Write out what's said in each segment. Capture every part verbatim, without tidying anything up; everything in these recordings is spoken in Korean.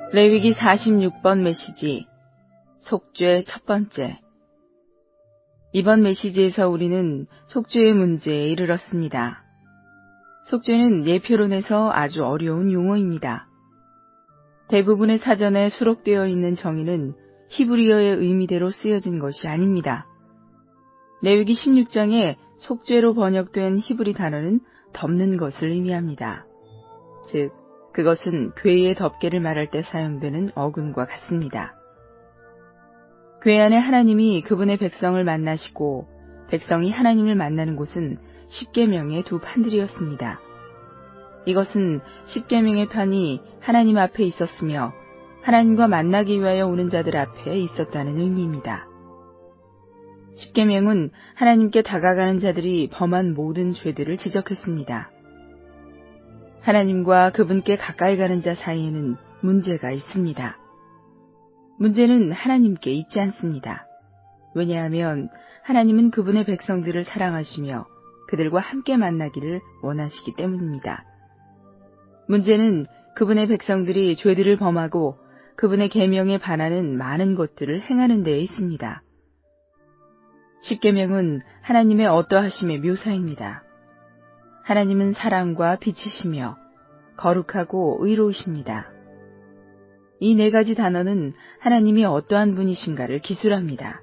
레위기 사십육 번 메시지, 속죄 첫 번째. 이번 메시지에서 우리는 속죄의 문제에 이르렀습니다. 속죄는 예표론에서 아주 어려운 용어입니다. 대부분의 사전에 수록되어 있는 정의는 히브리어의 의미대로 쓰여진 것이 아닙니다. 레위기 십육 장에 속죄로 번역된 히브리 단어는 덮는 것을 의미합니다. 즉, 그것은 궤의 덮개를 말할 때 사용되는 어근과 같습니다. 궤 안에 하나님이 그분의 백성을 만나시고 백성이 하나님을 만나는 곳은 십계명의 두 판들이었습니다. 이것은 십계명의 판이 하나님 앞에 있었으며 하나님과 만나기 위하여 오는 자들 앞에 있었다는 의미입니다. 십계명은 하나님께 다가가는 자들이 범한 모든 죄들을 지적했습니다. 하나님과 그분께 가까이 가는 자 사이에는 문제가 있습니다. 문제는 하나님께 있지 않습니다. 왜냐하면 하나님은 그분의 백성들을 사랑하시며 그들과 함께 만나기를 원하시기 때문입니다. 문제는 그분의 백성들이 죄들을 범하고 그분의 계명에 반하는 많은 것들을 행하는 데에 있습니다. 십계명은 하나님의 어떠하심의 묘사입니다. 하나님은 사랑과 빛이시며 거룩하고 의로우십니다. 이 네 가지 단어는 하나님이 어떠한 분이신가를 기술합니다.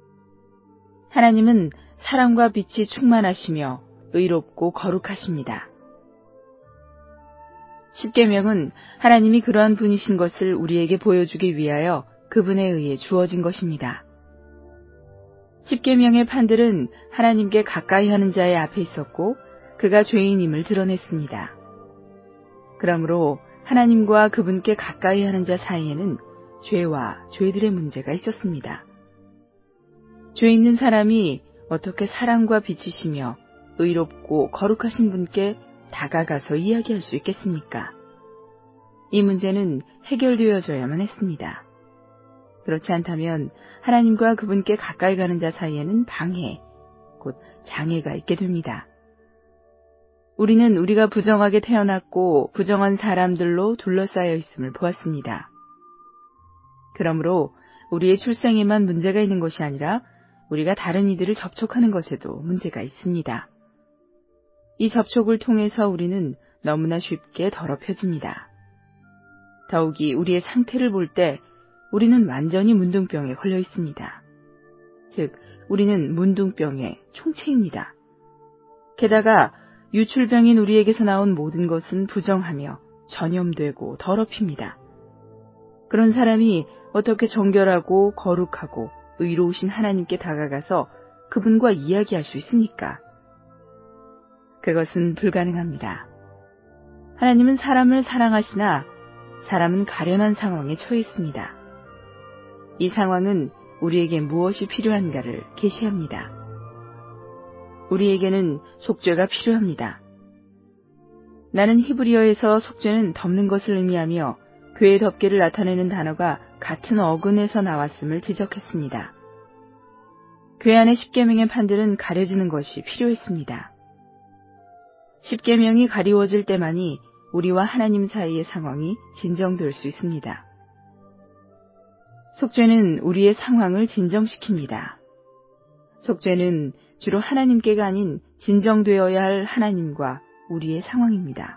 하나님은 사랑과 빛이 충만하시며 의롭고 거룩하십니다. 십계명은 하나님이 그러한 분이신 것을 우리에게 보여주기 위하여 그분에 의해 주어진 것입니다. 십계명의 판들은 하나님께 가까이 하는 자의 앞에 있었고 그가 죄인임을 드러냈습니다. 그러므로 하나님과 그분께 가까이 하는 자 사이에는 죄와 죄들의 문제가 있었습니다. 죄 있는 사람이 어떻게 사랑과 빛이시며 의롭고 거룩하신 분께 다가가서 이야기할 수 있겠습니까? 이 문제는 해결되어져야만 했습니다. 그렇지 않다면 하나님과 그분께 가까이 가는 자 사이에는 방해, 곧 장애가 있게 됩니다. 우리는 우리가 부정하게 태어났고 부정한 사람들로 둘러싸여 있음을 보았습니다. 그러므로 우리의 출생에만 문제가 있는 것이 아니라 우리가 다른 이들을 접촉하는 것에도 문제가 있습니다. 이 접촉을 통해서 우리는 너무나 쉽게 더럽혀집니다. 더욱이 우리의 상태를 볼 때 우리는 완전히 문둥병에 걸려 있습니다. 즉, 우리는 문둥병의 총체입니다. 게다가 유출병인 우리에게서 나온 모든 것은 부정하며 전염되고 더럽힙니다. 그런 사람이 어떻게 정결하고 거룩하고 의로우신 하나님께 다가가서 그분과 이야기할 수 있습니까? 그것은 불가능합니다. 하나님은 사람을 사랑하시나 사람은 가련한 상황에 처해 있습니다. 이 상황은 우리에게 무엇이 필요한가를 계시합니다. 우리에게는 속죄가 필요합니다. 나는 히브리어에서 속죄는 덮는 것을 의미하며 궤의 덮개를 나타내는 단어가 같은 어근에서 나왔음을 지적했습니다. 궤 안의 십계명의 판들은 가려지는 것이 필요했습니다. 십계명이 가리워질 때만이 우리와 하나님 사이의 상황이 진정될 수 있습니다. 속죄는 우리의 상황을 진정시킵니다. 속죄는 주로 하나님께가 아닌 진정되어야 할 하나님과 우리의 상황입니다.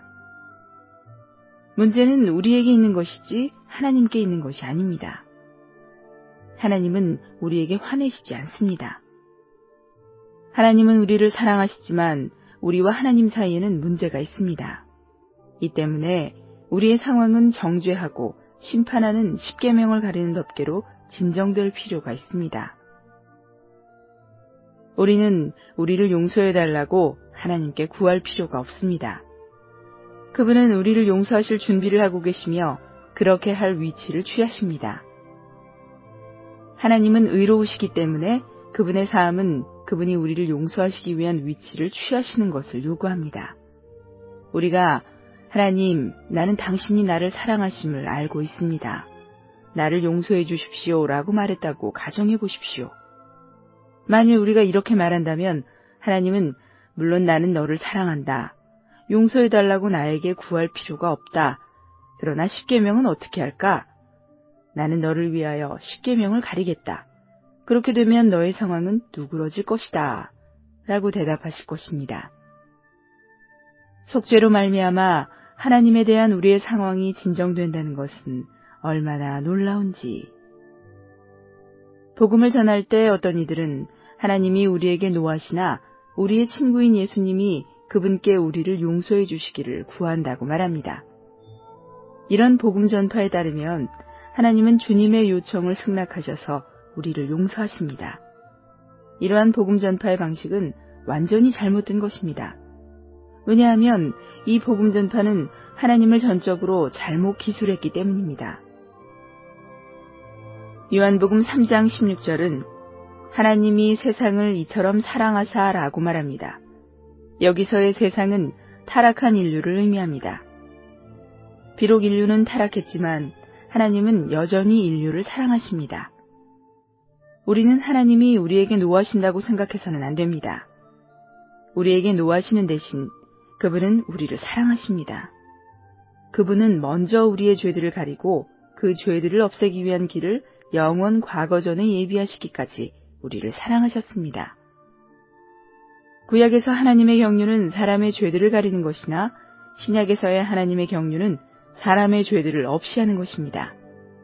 문제는 우리에게 있는 것이지 하나님께 있는 것이 아닙니다. 하나님은 우리에게 화내시지 않습니다. 하나님은 우리를 사랑하시지만 우리와 하나님 사이에는 문제가 있습니다. 이 때문에 우리의 상황은 정죄하고 심판하는 십계명을 가리는 덮개로 진정될 필요가 있습니다. 우리는 우리를 용서해달라고 하나님께 구할 필요가 없습니다. 그분은 우리를 용서하실 준비를 하고 계시며 그렇게 할 위치를 취하십니다. 하나님은 의로우시기 때문에 그분의 사함은 그분이 우리를 용서하시기 위한 위치를 취하시는 것을 요구합니다. 우리가 하나님, 나는 당신이 나를 사랑하심을 알고 있습니다. 나를 용서해 주십시오 라고 말했다고 가정해 보십시오. 만일 우리가 이렇게 말한다면 하나님은 물론 나는 너를 사랑한다. 용서해달라고 나에게 구할 필요가 없다. 그러나 십계명은 어떻게 할까? 나는 너를 위하여 십계명을 가리겠다. 그렇게 되면 너의 상황은 누그러질 것이다. 라고 대답하실 것입니다. 속죄로 말미암아 하나님에 대한 우리의 상황이 진정된다는 것은 얼마나 놀라운지. 복음을 전할 때 어떤 이들은 하나님이 우리에게 노하시나 우리의 친구인 예수님이 그분께 우리를 용서해 주시기를 구한다고 말합니다. 이런 복음 전파에 따르면 하나님은 주님의 요청을 승낙하셔서 우리를 용서하십니다. 이러한 복음 전파의 방식은 완전히 잘못된 것입니다. 왜냐하면 이 복음 전파는 하나님을 전적으로 잘못 기술했기 때문입니다. 요한복음 삼 장 십육 절은 하나님이 세상을 이처럼 사랑하사 라고 말합니다. 여기서의 세상은 타락한 인류를 의미합니다. 비록 인류는 타락했지만 하나님은 여전히 인류를 사랑하십니다. 우리는 하나님이 우리에게 노하신다고 생각해서는 안 됩니다. 우리에게 노하시는 대신 그분은 우리를 사랑하십니다. 그분은 먼저 우리의 죄들을 가리고 그 죄들을 없애기 위한 길을 영원 과거전에 예비하시기까지 우리를 사랑하셨습니다. 구약에서 하나님의 경륜은 사람의 죄들을 가리는 것이나 신약에서의 하나님의 경륜은 사람의 죄들을 없이 하는 것입니다.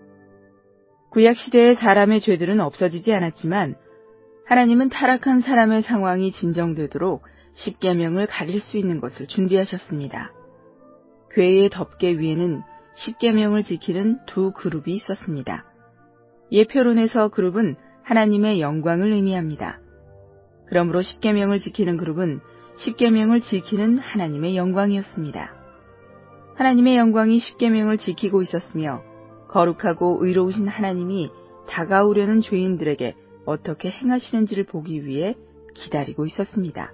구약 시대의 사람의 죄들은 없어지지 않았지만 하나님은 타락한 사람의 상황이 진정되도록 십계명을 가릴 수 있는 것을 준비하셨습니다. 궤의 덮개 위에는 십계명을 지키는 두 그룹이 있었습니다. 예표론에서 그룹은 하나님의 영광을 의미합니다. 그러므로 십계명을 지키는 그룹은 십계명을 지키는 하나님의 영광이었습니다. 하나님의 영광이 십계명을 지키고 있었으며 거룩하고 의로우신 하나님이 다가오려는 죄인들에게 어떻게 행하시는지를 보기 위해 기다리고 있었습니다.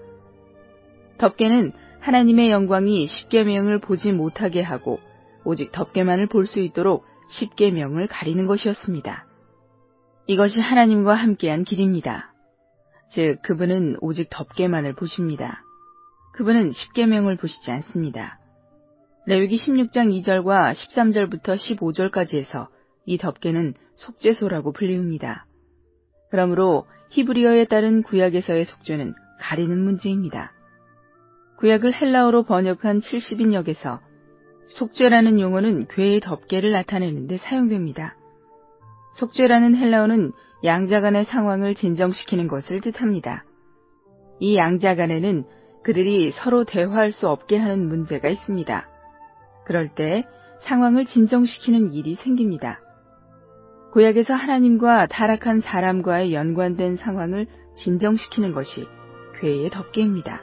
덮개는 하나님의 영광이 십계명을 보지 못하게 하고 오직 덮개만을 볼 수 있도록 십계명을 가리는 것이었습니다. 이것이 하나님과 함께한 길입니다. 즉 그분은 오직 덮개만을 보십니다. 그분은 십계명을 보시지 않습니다. 레위기 십육 장 이 절과 십삼 절부터 십오 절까지 해서 이 덮개는 속죄소라고 불리웁니다. 그러므로 히브리어에 따른 구약에서의 속죄는 가리는 문제입니다. 구약을 헬라어로 번역한 칠십 인역에서 속죄라는 용어는 궤의 덮개를 나타내는 데 사용됩니다. 속죄라는 헬라어는 양자간의 상황을 진정시키는 것을 뜻합니다. 이 양자간에는 그들이 서로 대화할 수 없게 하는 문제가 있습니다. 그럴 때 상황을 진정시키는 일이 생깁니다. 구약에서 하나님과 타락한 사람과의 연관된 상황을 진정시키는 것이 궤의 덮개입니다.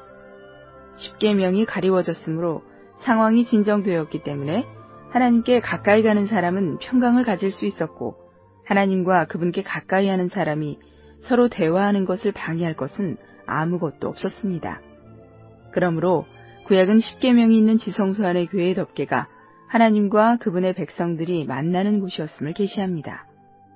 십계명이 가리워졌으므로 상황이 진정되었기 때문에 하나님께 가까이 가는 사람은 평강을 가질 수 있었고 하나님과 그분께 가까이 하는 사람이 서로 대화하는 것을 방해할 것은 아무것도 없었습니다. 그러므로 구약은 십계명이 있는 지성소 안의 궤의 덮개가 하나님과 그분의 백성들이 만나는 곳이었음을 계시합니다.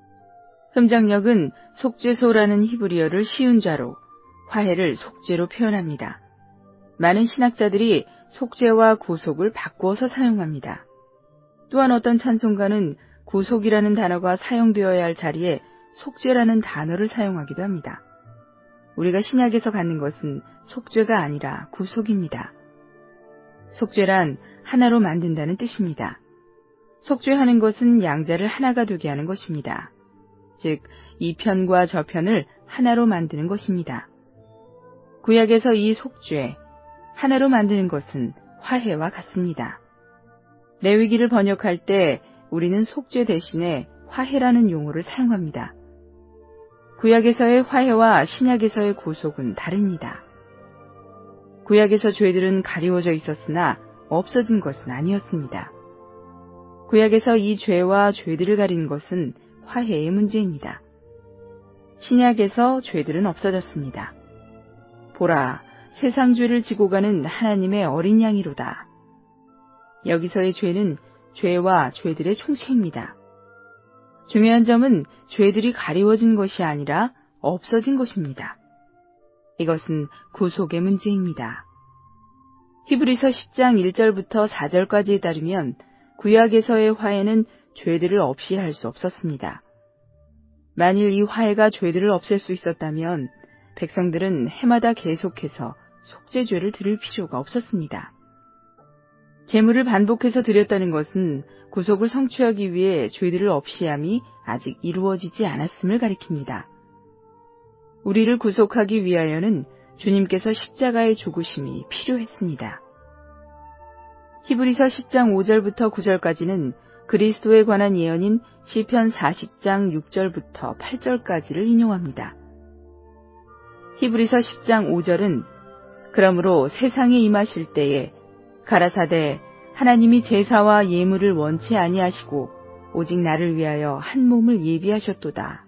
흠정역은 속죄소라는 히브리어를 시운자로, 화해를 속죄로 표현합니다. 많은 신학자들이 속죄와 구속을 바꾸어서 사용합니다. 또한 어떤 찬송가는 구속이라는 단어가 사용되어야 할 자리에 속죄라는 단어를 사용하기도 합니다. 우리가 신약에서 갖는 것은 속죄가 아니라 구속입니다. 속죄란 하나로 만든다는 뜻입니다. 속죄하는 것은 양자를 하나가 되게 하는 것입니다. 즉, 이 편과 저 편을 하나로 만드는 것입니다. 구약에서 이 속죄, 하나로 만드는 것은 화해와 같습니다. 레위기를 번역할 때 우리는 속죄 대신에 화해라는 용어를 사용합니다. 구약에서의 화해와 신약에서의 구속은 다릅니다. 구약에서 죄들은 가리워져 있었으나 없어진 것은 아니었습니다. 구약에서 이 죄와 죄들을 가리는 것은 화해의 문제입니다. 신약에서 죄들은 없어졌습니다. 보라, 세상 죄를 지고 가는 하나님의 어린 양이로다. 여기서의 죄는 죄와 죄들의 총체입니다. 중요한 점은 죄들이 가리워진 것이 아니라 없어진 것입니다. 이것은 구속의 문제입니다. 히브리서 십 장 일 절부터 사 절까지에 따르면 구약에서의 화해는 죄들을 없이 할 수 없었습니다. 만일 이 화해가 죄들을 없앨 수 있었다면 백성들은 해마다 계속해서 속죄죄를 드릴 필요가 없었습니다. 제물을 반복해서 드렸다는 것은 구속을 성취하기 위해 죄들을 없이함이 아직 이루어지지 않았음을 가리킵니다. 우리를 구속하기 위하여는 주님께서 십자가의 죽으심이 필요했습니다. 히브리서 십 장 오 절부터 구 절까지는 그리스도에 관한 예언인 시편 사십 장 육 절부터 팔 절까지를 인용합니다. 히브리서 십 장 오 절은 그러므로 세상에 임하실 때에 가라사대 하나님이 제사와 예물을 원치 아니하시고 오직 나를 위하여 한 몸을 예비하셨도다.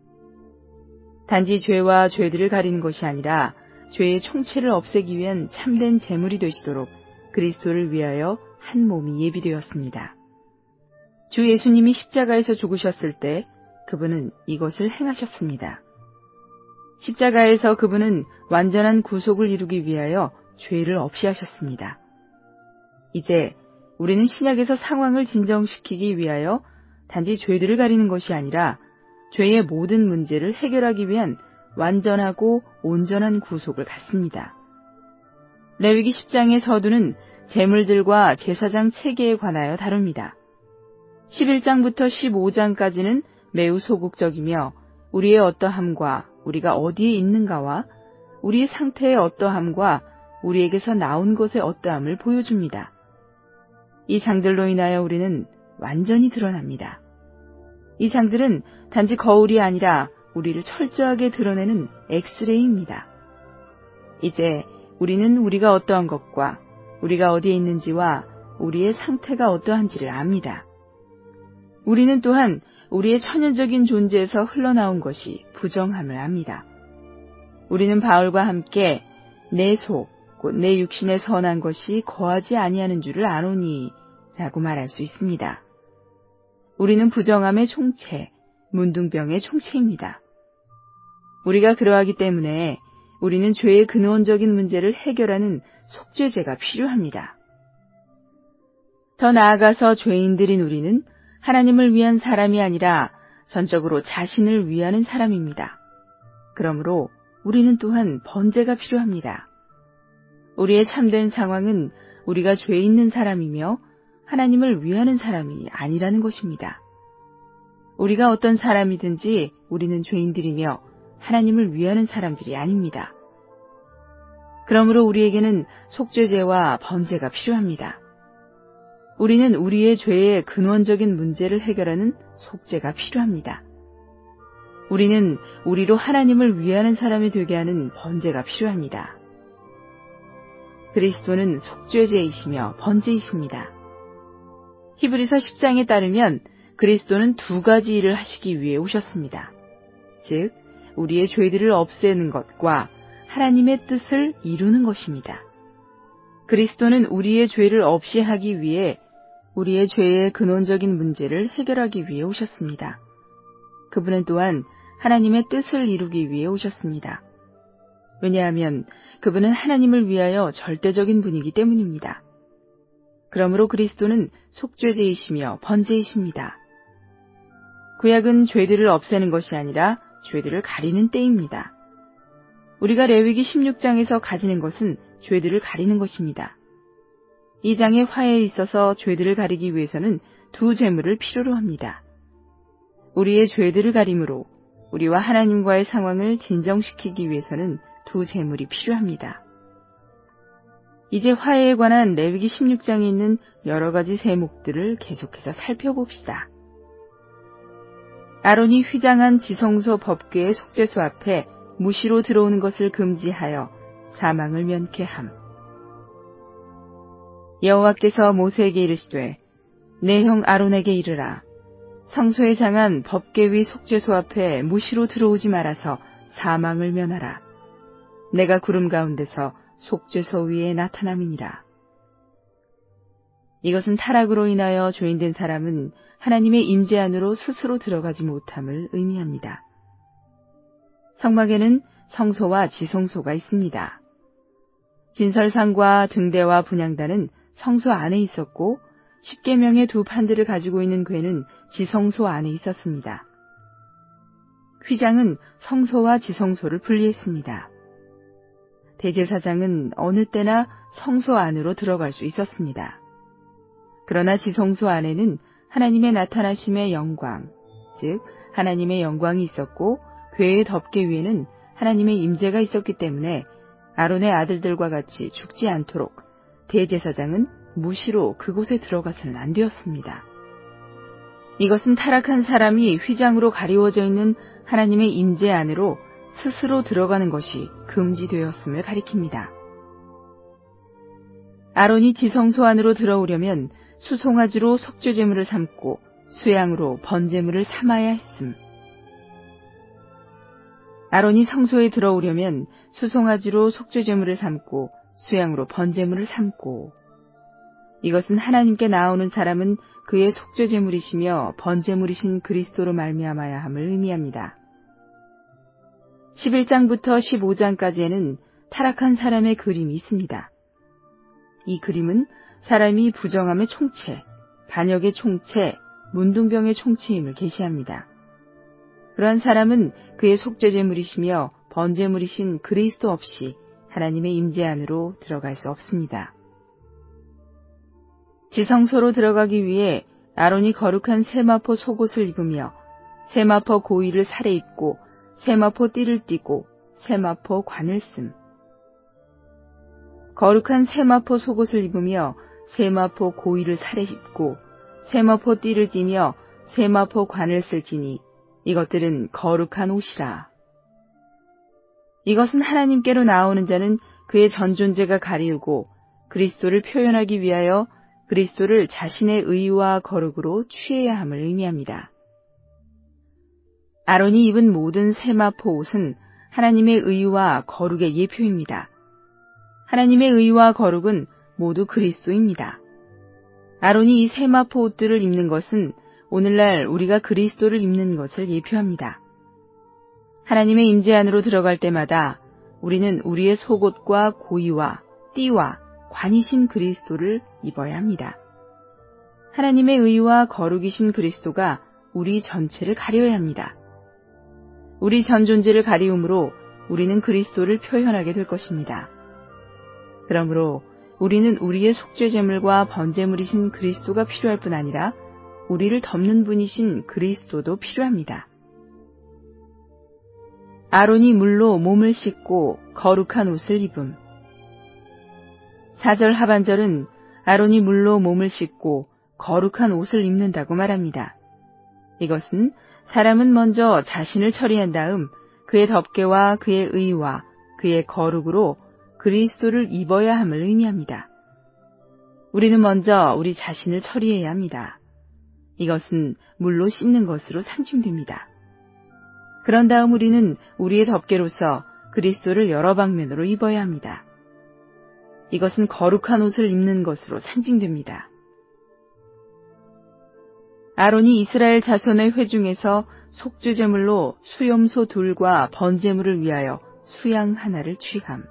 단지 죄와 죄들을 가리는 것이 아니라 죄의 총체를 없애기 위한 참된 제물이 되시도록 그리스도를 위하여 한 몸이 예비되었습니다. 주 예수님이 십자가에서 죽으셨을 때 그분은 이것을 행하셨습니다. 십자가에서 그분은 완전한 구속을 이루기 위하여 죄를 없이 하셨습니다. 이제 우리는 신약에서 상황을 진정시키기 위하여 단지 죄들을 가리는 것이 아니라 죄의 모든 문제를 해결하기 위한 완전하고 온전한 구속을 갖습니다. 레위기 십 장의 서두는 제물들과 제사장 체계에 관하여 다룹니다. 십일 장부터 십오 장까지는 매우 소극적이며 우리의 어떠함과 우리가 어디에 있는가와 우리의 상태의 어떠함과 우리에게서 나온 것의 어떠함을 보여줍니다. 이 장들로 인하여 우리는 완전히 드러납니다. 이 장들은 단지 거울이 아니라 우리를 철저하게 드러내는 엑스레이입니다. 이제 우리는 우리가 어떠한 것과 우리가 어디에 있는지와 우리의 상태가 어떠한지를 압니다. 우리는 또한 우리의 천연적인 존재에서 흘러나온 것이 부정함을 압니다. 우리는 바울과 함께 내 속, 곧 내 육신에 선한 것이 거하지 아니하는 줄을 아노니 라고 말할 수 있습니다. 우리는 부정함의 총체, 문둥병의 총체입니다. 우리가 그러하기 때문에 우리는 죄의 근원적인 문제를 해결하는 속죄제가 필요합니다. 더 나아가서 죄인들인 우리는 하나님을 위한 사람이 아니라 전적으로 자신을 위하는 사람입니다. 그러므로 우리는 또한 번제가 필요합니다. 우리의 참된 상황은 우리가 죄 있는 사람이며 하나님을 위하는 사람이 아니라는 것입니다. 우리가 어떤 사람이든지 우리는 죄인들이며 하나님을 위하는 사람들이 아닙니다. 그러므로 우리에게는 속죄제와 번제가 필요합니다. 우리는 우리의 죄의 근원적인 문제를 해결하는 속죄가 필요합니다. 우리는 우리로 하나님을 위하는 사람이 되게 하는 번제가 필요합니다. 그리스도는 속죄제이시며 번제이십니다. 히브리서 십 장에 따르면 그리스도는 두 가지 일을 하시기 위해 오셨습니다. 즉, 우리의 죄들을 없애는 것과 하나님의 뜻을 이루는 것입니다. 그리스도는 우리의 죄를 없이 하기 위해 우리의 죄의 근원적인 문제를 해결하기 위해 오셨습니다. 그분은 또한 하나님의 뜻을 이루기 위해 오셨습니다. 왜냐하면 그분은 하나님을 위하여 절대적인 분이기 때문입니다. 그러므로 그리스도는 속죄제이시며 번제이십니다. 구약은 죄들을 없애는 것이 아니라 죄들을 가리는 때입니다. 우리가 레위기 십육 장에서 가지는 것은 죄들을 가리는 것입니다. 이 장의 화해에 있어서 죄들을 가리기 위해서는 두 제물을 필요로 합니다. 우리의 죄들을 가림으로 우리와 하나님과의 상황을 진정시키기 위해서는 두 제물이 필요합니다. 이제 화해에 관한 레위기 십육 장에 있는 여러 가지 세목들을 계속해서 살펴봅시다. 아론이 휘장한 지성소 법궤의 속죄소 앞에 무시로 들어오는 것을 금지하여 사망을 면케함. 여호와께서 모세에게 이르시되 내 형 아론에게 이르라. 성소에 장한 법궤 위 속죄소 앞에 무시로 들어오지 말아서 사망을 면하라. 내가 구름 가운데서 속죄소 위에 나타남이니라. 이것은 타락으로 인하여 죄인된 사람은 하나님의 임재 안으로 스스로 들어가지 못함을 의미합니다. 성막에는 성소와 지성소가 있습니다. 진설상과 등대와 분향단은 성소 안에 있었고 십계명의 두 판들을 가지고 있는 궤는 지성소 안에 있었습니다. 휘장은 성소와 지성소를 분리했습니다. 대제사장은 어느 때나 성소 안으로 들어갈 수 있었습니다. 그러나 지성소 안에는 하나님의 나타나심의 영광, 즉 하나님의 영광이 있었고 궤의 덮개 위에는 하나님의 임재가 있었기 때문에 아론의 아들들과 같이 죽지 않도록 대제사장은 무시로 그곳에 들어가서는 안 되었습니다. 이것은 타락한 사람이 휘장으로 가리워져 있는 하나님의 임재 안으로 스스로 들어가는 것이 금지되었음을 가리킵니다. 아론이 지성소 안으로 들어오려면 수송아지로 속죄제물을 삼고 수양으로 번제물을 삼아야 했음. 아론이 성소에 들어오려면 수송아지로 속죄제물을 삼고 수양으로 번제물을 삼고, 이것은 하나님께 나오는 사람은 그의 속죄제물이시며 번제물이신 그리스도로 말미암아야 함을 의미합니다. 십일 장부터 십오 장까지에는 타락한 사람의 그림이 있습니다. 이 그림은 사람이 부정함의 총체, 반역의 총체, 문둥병의 총체임을 계시합니다. 그러한 사람은 그의 속죄제물이시며 번제물이신 그리스도 없이 하나님의 임재 안으로 들어갈 수 없습니다. 지성소로 들어가기 위해 아론이 거룩한 세마포 속옷을 입으며 세마포 고위를 살에 입고 세마포 띠를 띠고 세마포 관을 씀. 거룩한 세마포 속옷을 입으며 세마포 고위를 살에 입고 세마포 띠를 띠며 세마포 관을 쓸지니 이것들은 거룩한 옷이라. 이것은 하나님께로 나오는 자는 그의 전 존재가 가리우고 그리스도를 표현하기 위하여 그리스도를 자신의 의와 거룩으로 취해야 함을 의미합니다. 아론이 입은 모든 세마포 옷은 하나님의 의와 거룩의 예표입니다. 하나님의 의와 거룩은 모두 그리스도입니다. 아론이 이 세마포 옷들을 입는 것은 오늘날 우리가 그리스도를 입는 것을 예표합니다. 하나님의 임재 안으로 들어갈 때마다 우리는 우리의 속옷과 고위와 띠와 관이신 그리스도를 입어야 합니다. 하나님의 의와 거룩이신 그리스도가 우리 전체를 가려야 합니다. 우리 전 존재를 가리움으로 우리는 그리스도를 표현하게 될 것입니다. 그러므로 우리는 우리의 속죄제물과 번제물이신 그리스도가 필요할 뿐 아니라 우리를 덮는 분이신 그리스도도 필요합니다. 아론이 물로 몸을 씻고 거룩한 옷을 입음. 사 절 하반절은 아론이 물로 몸을 씻고 거룩한 옷을 입는다고 말합니다. 이것은 사람은 먼저 자신을 처리한 다음 그의 덮개와 그의 의와 그의 거룩으로 그리스도를 입어야 함을 의미합니다. 우리는 먼저 우리 자신을 처리해야 합니다. 이것은 물로 씻는 것으로 상징됩니다. 그런 다음 우리는 우리의 덮개로서 그리스도를 여러 방면으로 입어야 합니다. 이것은 거룩한 옷을 입는 것으로 상징됩니다. 아론이 이스라엘 자손의 회중에서 속죄제물로 수염소 둘과 번제물을 위하여 수양 하나를 취함.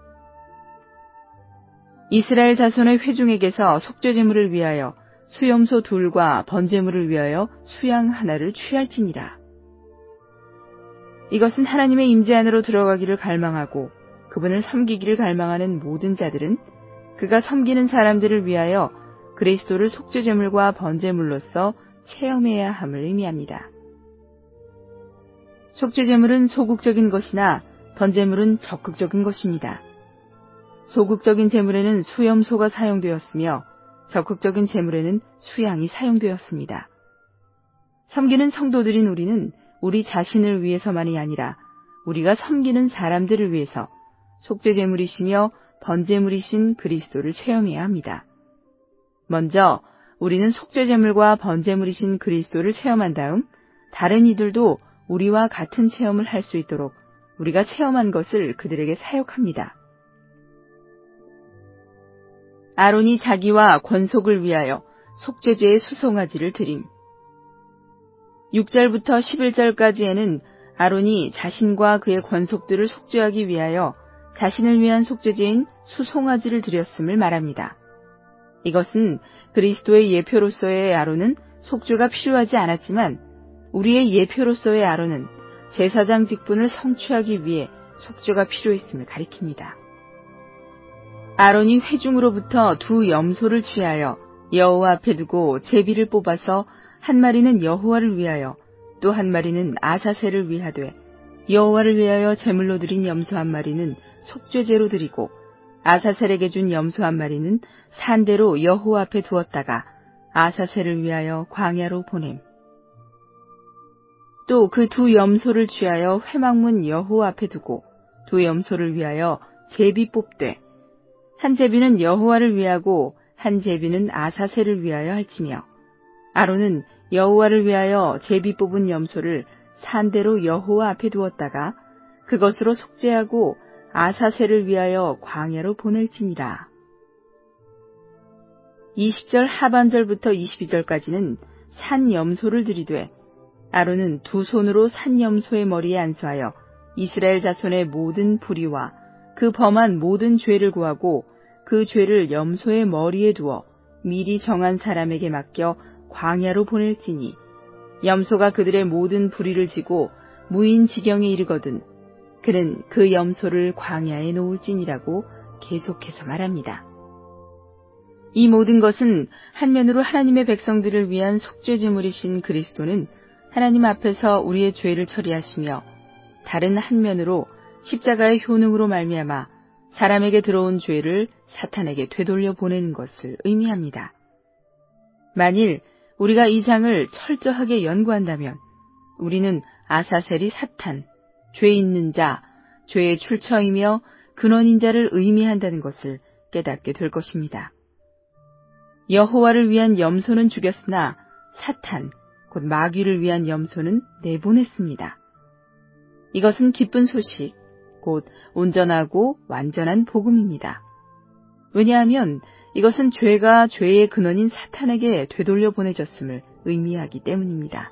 이스라엘 자손의 회중에게서 속죄제물을 위하여 수염소 둘과 번제물을 위하여 수양 하나를 취할지니라. 이것은 하나님의 임재 안으로 들어가기를 갈망하고 그분을 섬기기를 갈망하는 모든 자들은 그가 섬기는 사람들을 위하여 그리스도를 속죄제물과 번제물로서 체험해야 함을 의미합니다. 속죄제물은 소극적인 것이나 번제물은 적극적인 것입니다. 소극적인 제물에는 수염소가 사용되었으며 적극적인 제물에는 수양이 사용되었습니다. 섬기는 성도들인 우리는 우리 자신을 위해서만이 아니라 우리가 섬기는 사람들을 위해서 속죄제물이시며 번제물이신 그리스도를 체험해야 합니다. 먼저 우리는 속죄제물과 번제물이신 그리스도를 체험한 다음 다른 이들도 우리와 같은 체험을 할 수 있도록 우리가 체험한 것을 그들에게 사역합니다. 아론이 자기와 권속을 위하여 속죄제의 수송아지를 드림. 육 절부터 십일 절까지에는 아론이 자신과 그의 권속들을 속죄하기 위하여 자신을 위한 속죄제인 수송아지를 드렸음을 말합니다. 이것은 그리스도의 예표로서의 아론은 속죄가 필요하지 않았지만 우리의 예표로서의 아론은 제사장 직분을 성취하기 위해 속죄가 필요했음을 가리킵니다. 아론이 회중으로부터 두 염소를 취하여 여호와 앞에 두고 제비를 뽑아서 한 마리는 여호와를 위하여 또 한 마리는 아사셀을 위하되 여호와를 위하여 제물로 드린 염소 한 마리는 속죄제로 드리고 아사셀에게 준 염소 한 마리는 산대로 여호와 앞에 두었다가 아사셀을 위하여 광야로 보냄. 또 그 두 염소를 취하여 회막문 여호와 앞에 두고 두 염소를 위하여 제비 뽑되 한 제비는 여호와를 위하고 한 제비는 아사셀을 위하여 할지며 아론은 여호와를 위하여 제비 뽑은 염소를 산대로 여호와 앞에 두었다가 그것으로 속죄하고 아사셀을 위하여 광야로 보낼지니라. 이십 절 하반절부터 이십이 절까지는 산 염소를 드리되 아론은 두 손으로 산 염소의 머리에 안수하여 이스라엘 자손의 모든 불의와 그 범한 모든 죄를 구하고 그 죄를 염소의 머리에 두어 미리 정한 사람에게 맡겨 광야로 보낼지니 염소가 그들의 모든 불의를 지고 무인 지경에 이르거든 그는 그 염소를 광야에 놓을지니라고 계속해서 말합니다. 이 모든 것은 한면으로 하나님의 백성들을 위한 속죄제물이신 그리스도는 하나님 앞에서 우리의 죄를 처리하시며 다른 한면으로 십자가의 효능으로 말미암아 사람에게 들어온 죄를 사탄에게 되돌려 보내는 것을 의미합니다. 만일 우리가 이 장을 철저하게 연구한다면 우리는 아사셀이 사탄, 죄 있는 자, 죄의 출처이며 근원인 자를 의미한다는 것을 깨닫게 될 것입니다. 여호와를 위한 염소는 죽였으나 사탄, 곧 마귀를 위한 염소는 내보냈습니다. 이것은 기쁜 소식, 곧 온전하고 완전한 복음입니다. 왜냐하면 이것은 죄가 죄의 근원인 사탄에게 되돌려 보내졌음을 의미하기 때문입니다.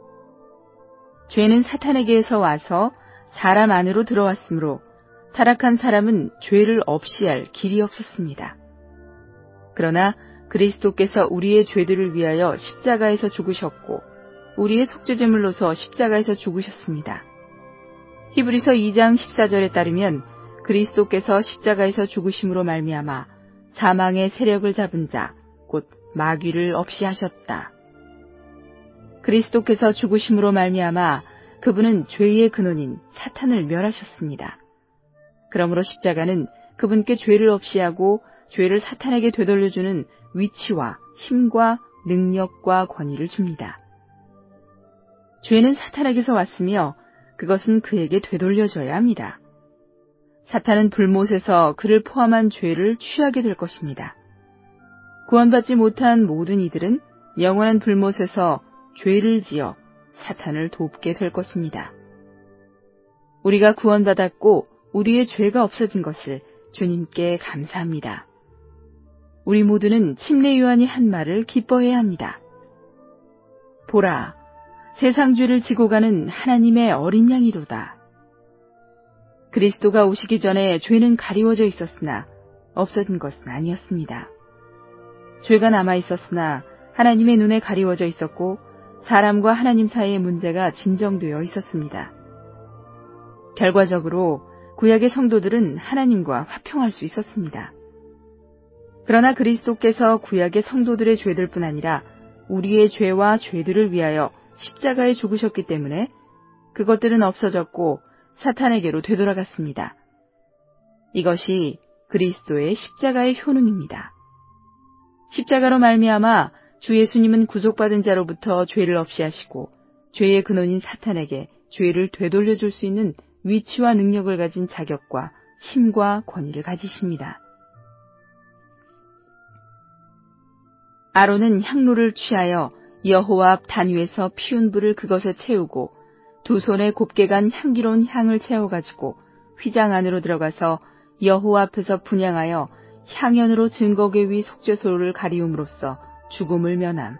죄는 사탄에게서 와서 사람 안으로 들어왔으므로 타락한 사람은 죄를 없이 할 길이 없었습니다. 그러나 그리스도께서 우리의 죄들을 위하여 십자가에서 죽으셨고 우리의 속죄제물로서 십자가에서 죽으셨습니다. 히브리서 이 장 십사 절에 따르면 그리스도께서 십자가에서 죽으심으로 말미암아 사망의 세력을 잡은 자, 곧 마귀를 없이 하셨다. 그리스도께서 죽으심으로 말미암아 그분은 죄의 근원인 사탄을 멸하셨습니다. 그러므로 십자가는 그분께 죄를 없이 하고 죄를 사탄에게 되돌려주는 위치와 힘과 능력과 권위를 줍니다. 죄는 사탄에게서 왔으며 그것은 그에게 되돌려져야 합니다. 사탄은 불못에서 그를 포함한 죄를 취하게 될 것입니다. 구원받지 못한 모든 이들은 영원한 불못에서 죄를 지어 사탄을 돕게 될 것입니다. 우리가 구원받았고 우리의 죄가 없어진 것을 주님께 감사합니다. 우리 모두는 침례 요한이 한 말을 기뻐해야 합니다. 보라, 세상 죄를 지고 가는 하나님의 어린 양이로다. 그리스도가 오시기 전에 죄는 가리워져 있었으나 없어진 것은 아니었습니다. 죄가 남아 있었으나 하나님의 눈에 가리워져 있었고 사람과 하나님 사이의 문제가 진정되어 있었습니다. 결과적으로 구약의 성도들은 하나님과 화평할 수 있었습니다. 그러나 그리스도께서 구약의 성도들의 죄들뿐 아니라 우리의 죄와 죄들을 위하여 십자가에 죽으셨기 때문에 그것들은 없어졌고 사탄에게로 되돌아갔습니다. 이것이 그리스도의 십자가의 효능입니다. 십자가로 말미암아 주 예수님은 구속받은 자로부터 죄를 없이 하시고 죄의 근원인 사탄에게 죄를 되돌려줄 수 있는 위치와 능력을 가진 자격과 힘과 권위를 가지십니다. 아론은 향로를 취하여 여호와 앞 단 위에서 피운 불을 그것에 채우고 두 손에 곱게 간 향기로운 향을 채워가지고 휘장 안으로 들어가서 여호와 앞에서 분향하여 향연으로 증거궤 위 속죄소를 가리움으로써 죽음을 면함.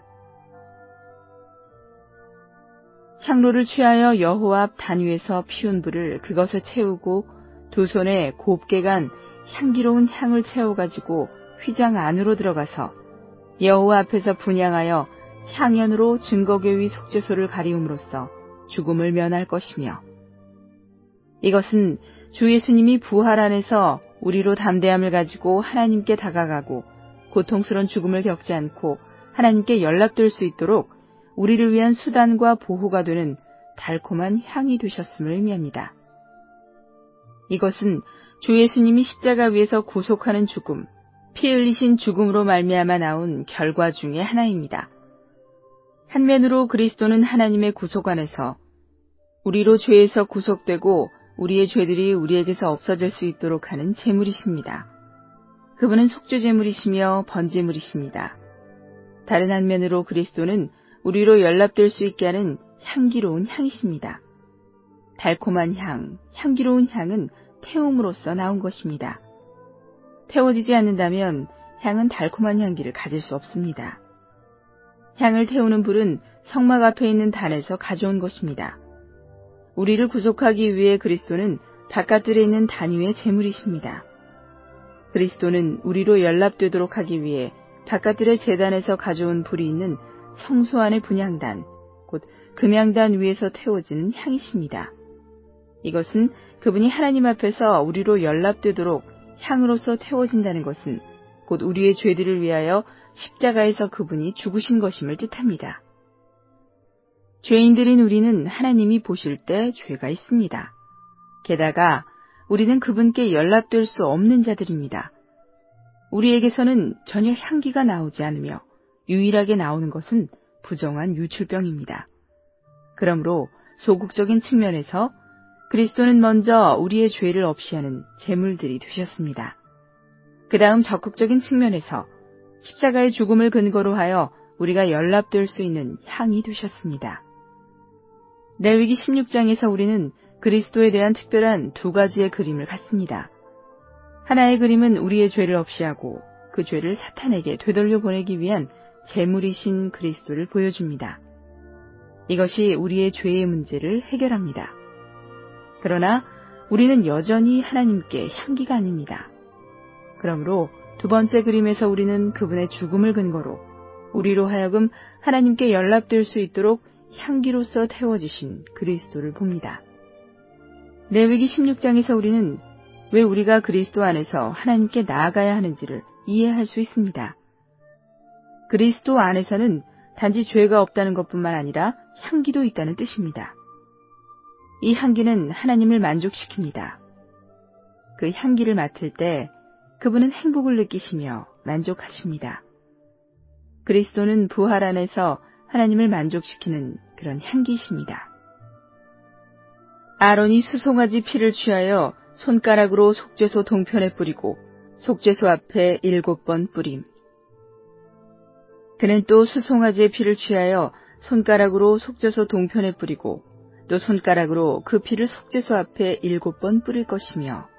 향로를 취하여 여호와 앞 단 위에서 피운 불을 그것에 채우고 두 손에 곱게 간 향기로운 향을 채워가지고 휘장 안으로 들어가서 여호와 앞에서 분향하여 향연으로 증거교의 속죄소를 가리움으로써 죽음을 면할 것이며, 이것은 주 예수님이 부활 안에서 우리로 담대함을 가지고 하나님께 다가가고 고통스러운 죽음을 겪지 않고 하나님께 연락될 수 있도록 우리를 위한 수단과 보호가 되는 달콤한 향이 되셨음을 의미합니다. 이것은 주 예수님이 십자가 위에서 구속하는 죽음, 피 흘리신 죽음으로 말미암아 나온 결과 중의 하나입니다. 한면으로 그리스도는 하나님의 구속 안에서 우리로 죄에서 구속되고 우리의 죄들이 우리에게서 없어질 수 있도록 하는 제물이십니다. 그분은 속죄제물이시며 번제물이십니다. 다른 한면으로 그리스도는 우리로 연락될 수 있게 하는 향기로운 향이십니다. 달콤한 향, 향기로운 향은 태움으로써 나온 것입니다. 태워지지 않는다면 향은 달콤한 향기를 가질 수 없습니다. 향을 태우는 불은 성막 앞에 있는 단에서 가져온 것입니다. 우리를 구속하기 위해 그리스도는 바깥들에 있는 단 위의 제물이십니다. 그리스도는 우리로 연락되도록 하기 위해 바깥들의 제단에서 가져온 불이 있는 성소 안의 분향단, 곧 금향단 위에서 태워지는 향이십니다. 이것은 그분이 하나님 앞에서 우리로 연락되도록 향으로서 태워진다는 것은 곧 우리의 죄들을 위하여 십자가에서 그분이 죽으신 것임을 뜻합니다. 죄인들인 우리는 하나님이 보실 때 죄가 있습니다. 게다가 우리는 그분께 연락될 수 없는 자들입니다. 우리에게서는 전혀 향기가 나오지 않으며 유일하게 나오는 것은 부정한 유출병입니다. 그러므로 소극적인 측면에서 그리스도는 먼저 우리의 죄를 없이 하는 제물들이 되셨습니다. 그 다음 적극적인 측면에서 십자가의 죽음을 근거로 하여 우리가 연락될 수 있는 향이 되셨습니다. 레위기 십육 장에서 우리는 그리스도에 대한 특별한 두 가지의 그림을 갖습니다. 하나의 그림은 우리의 죄를 없이 하고 그 죄를 사탄에게 되돌려 보내기 위한 제물이신 그리스도를 보여줍니다. 이것이 우리의 죄의 문제를 해결합니다. 그러나 우리는 여전히 하나님께 향기가 아닙니다. 그러므로 두 번째 그림에서 우리는 그분의 죽음을 근거로 우리로 하여금 하나님께 연락될 수 있도록 향기로서 태워지신 그리스도를 봅니다. 레위기 십육 장에서 우리는 왜 우리가 그리스도 안에서 하나님께 나아가야 하는지를 이해할 수 있습니다. 그리스도 안에서는 단지 죄가 없다는 것뿐만 아니라 향기도 있다는 뜻입니다. 이 향기는 하나님을 만족시킵니다. 그 향기를 맡을 때 그분은 행복을 느끼시며 만족하십니다. 그리스도는 부활 안에서 하나님을 만족시키는 그런 향기이십니다. 아론이 수송아지 피를 취하여 손가락으로 속죄소 동편에 뿌리고 속죄소 앞에 일곱 번 뿌림. 그는 또 수송아지의 피를 취하여 손가락으로 속죄소 동편에 뿌리고 또 손가락으로 그 피를 속죄소 앞에 일곱 번 뿌릴 것이며,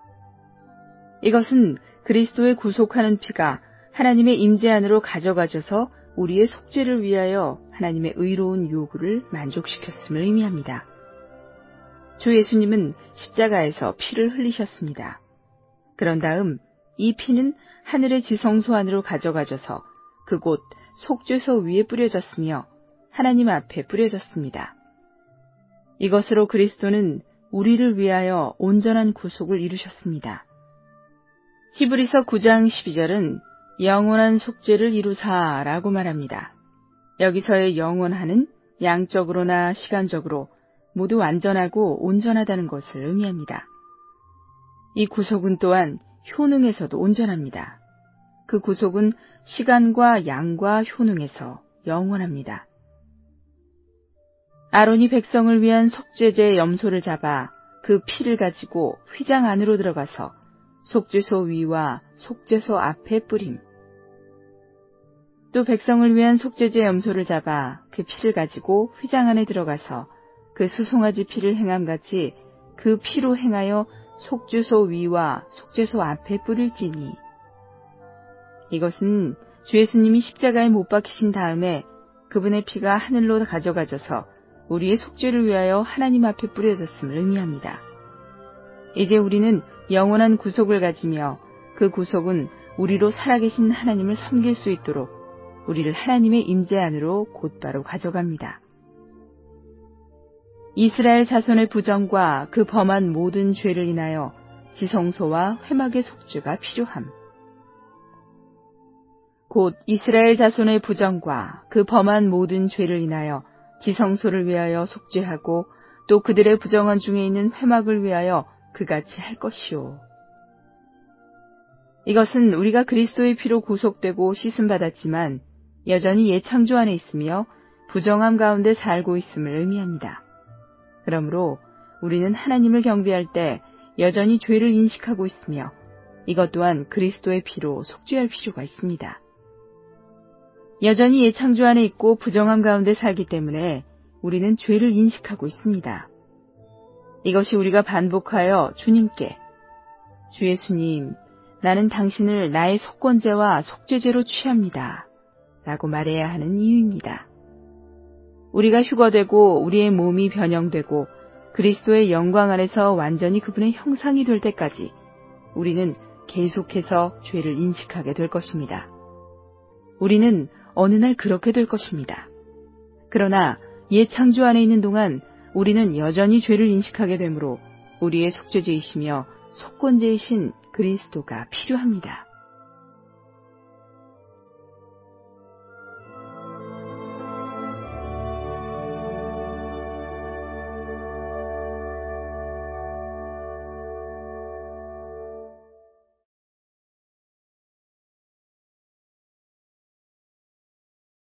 이것은 그리스도의 구속하는 피가 하나님의 임재 안으로 가져가져서 우리의 속죄를 위하여 하나님의 의로운 요구를 만족시켰음을 의미합니다. 주 예수님은 십자가에서 피를 흘리셨습니다. 그런 다음 이 피는 하늘의 지성소 안으로 가져가져서 그곳 속죄소 위에 뿌려졌으며 하나님 앞에 뿌려졌습니다. 이것으로 그리스도는 우리를 위하여 온전한 구속을 이루셨습니다. 히브리서 구 장 십이 절은 영원한 속죄를 이루사라고 말합니다. 여기서의 영원한은 양적으로나 시간적으로 모두 완전하고 온전하다는 것을 의미합니다. 이 구속은 또한 효능에서도 온전합니다. 그 구속은 시간과 양과 효능에서 영원합니다. 아론이 백성을 위한 속죄제 염소를 잡아 그 피를 가지고 휘장 안으로 들어가서 속죄소 위와 속죄소 앞에 뿌림. 또 백성을 위한 속죄제 염소를 잡아 그 피를 가지고 휘장 안에 들어가서 그 수송아지 피를 행함같이 그 피로 행하여 속죄소 위와 속죄소 앞에 뿌릴지니. 이것은 주 예수님이 십자가에 못 박히신 다음에 그분의 피가 하늘로 가져가져서 우리의 속죄를 위하여 하나님 앞에 뿌려졌음을 의미합니다. 이제 우리는 영원한 구속을 가지며 그 구속은 우리로 살아계신 하나님을 섬길 수 있도록 우리를 하나님의 임재 안으로 곧바로 가져갑니다. 이스라엘 자손의 부정과 그 범한 모든 죄를 인하여 지성소와 회막의 속죄가 필요함. 곧 이스라엘 자손의 부정과 그 범한 모든 죄를 인하여 지성소를 위하여 속죄하고 또 그들의 부정한 중에 있는 회막을 위하여 그같이 할 것이요. 이것은 우리가 그리스도의 피로 구속되고 씻음받았지만 여전히 옛 창조 안에 있으며 부정함 가운데 살고 있음을 의미합니다. 그러므로 우리는 하나님을 경배할 때 여전히 죄를 인식하고 있으며 이것 또한 그리스도의 피로 속죄할 필요가 있습니다. 여전히 옛 창조 안에 있고 부정함 가운데 살기 때문에 우리는 죄를 인식하고 있습니다. 이것이 우리가 반복하여 주님께 주 예수님, 나는 당신을 나의 속건제와 속죄제로 취합니다. 라고 말해야 하는 이유입니다. 우리가 휴거되고 우리의 몸이 변형되고 그리스도의 영광 안에서 완전히 그분의 형상이 될 때까지 우리는 계속해서 죄를 인식하게 될 것입니다. 우리는 어느 날 그렇게 될 것입니다. 그러나 옛 창조 안에 있는 동안 우리는 여전히 죄를 인식하게 되므로 우리의 속죄제이시며 속건제이신 그리스도가 필요합니다.